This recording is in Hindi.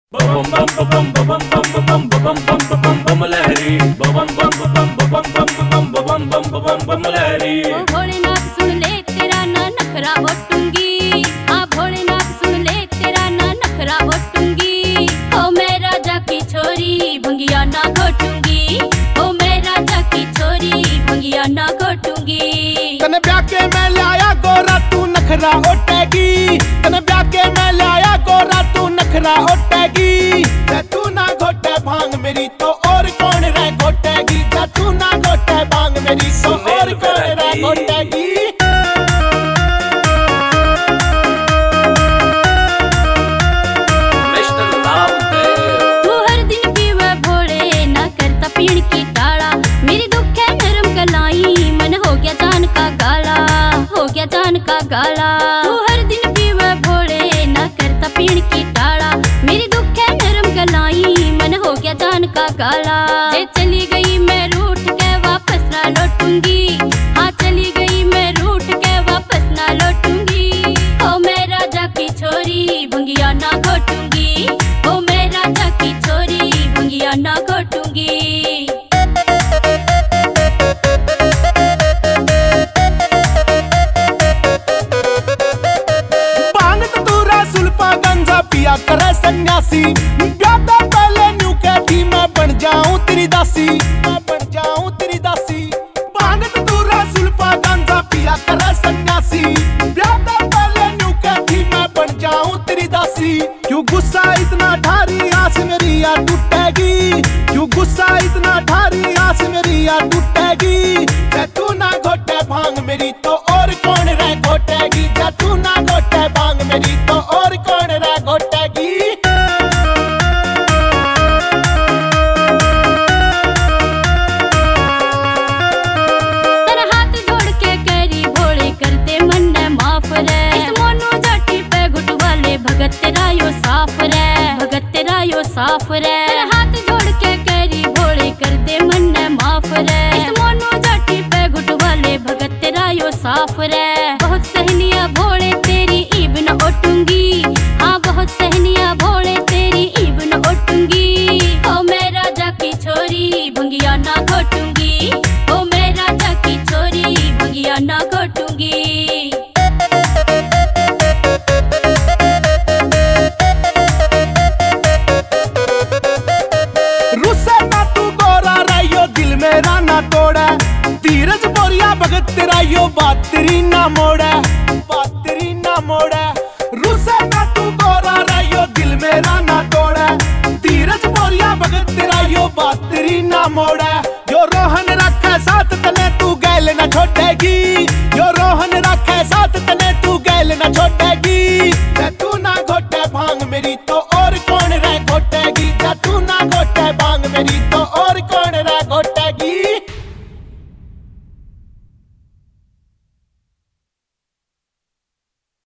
बम बम बम बम बम बम बम बम बम बम बम लहरी बम बम बम बम बम बम बम बम लहरी। ओ भोलेनाथ सुन ले तेरा ना नखरा ओटूंगी, हाँ भोलेनाथ सुन ले तेरा ना नखरा ओटूंगी। ओ मैं राजा की छोरी भंगिया ना घोटूंगी, ओ मैं राजा की छोरी भंगिया ना घोटूंगी। तने ब्याह के मैं लाया गोरा तू नखरा ओटेगी, तने ब्याह के मैं लाया गोरा तू नखरा ओटेगी। तू ना घोटे भांग मेरी तो और कौन रह घोटेगी, तू ना घोटे भांग मेरी तो और कौन रह घोटेगी। तू हर दिन पीवे भोले ना करता पीण की टाला, मेरी दुख है नरम कलाई मन हो गया जान का गाला, हो गया जान का गाला। तू हर दिन पीवे भोले ना करता पीण की टाला, मेरी दुख है नरम कलाई मन हो गया जान का गाला। जे चली गई मैं रूठ के वापस ना लौटूंगी, हाँ चली गई मैं रूठ के वापस ना लौटूंगी। ओ मैं राजा की छोरी भंगिया ना घोटूंगी, ओ मैं राजा की छोरी भंगिया ना घोटूंगी। पिया करे सन्यासी ब्यादा पहले न्यू कहती मैं बन जाऊं तेरी दासी, मैं बन जाऊं तेरी दासी। भांगत दूरा सुल्फा गांजा पिया करे सन्यासी ब्यादा पहले न्यू कहती मैं बन जाऊं तेरी दासी। क्यों गुस्सा इतना ढारी आस मेरी यार टूटेगी, क्यों गुस्सा इतना ढारी आस मेरी यार टूटेगी। तू ना घोटे भांग मेरी तो और कौन रह घोटेगी, तू ना घोटे भांग मेरी तो और कौन रह घोटेगी। तेरा हाथ जोड़ के करी भोले करते मन ने माफ रे, इस मोनू जाटी पे घुट वाले भगत तेरा यो साफ रे, भगत तेरा यो साफ रे। तेरा हाथ जोड़ के करी भोले करते मन ने माफ रे, इस मोनू जाटी पे घुट वाले भगत तेरा यो साफ रे। बहुत सहनिया भोले तेरी ईब न ओटूंगी, हाँ बहुत सहनिया भोले तेरी ईब न ओटूंगी। ओ मैं राजा की छोरी भंगिया ना घोटूंगी, ओ मैं राजा की छोरी भंगिया ना घोटूंगी। रुसे ना तू गोरा रहियो दिल मेरा ना तोड़े, धीरज बोरिया भगत तेरा यो बात तेरी ना मोड़े, बात तेरी ना मोड़े। रुसे ना तू गोरा रहियो दिल मेरा ना तोड़े, धीरज बोरिया भगत तेरा यो बात तेरी ना मोड़े।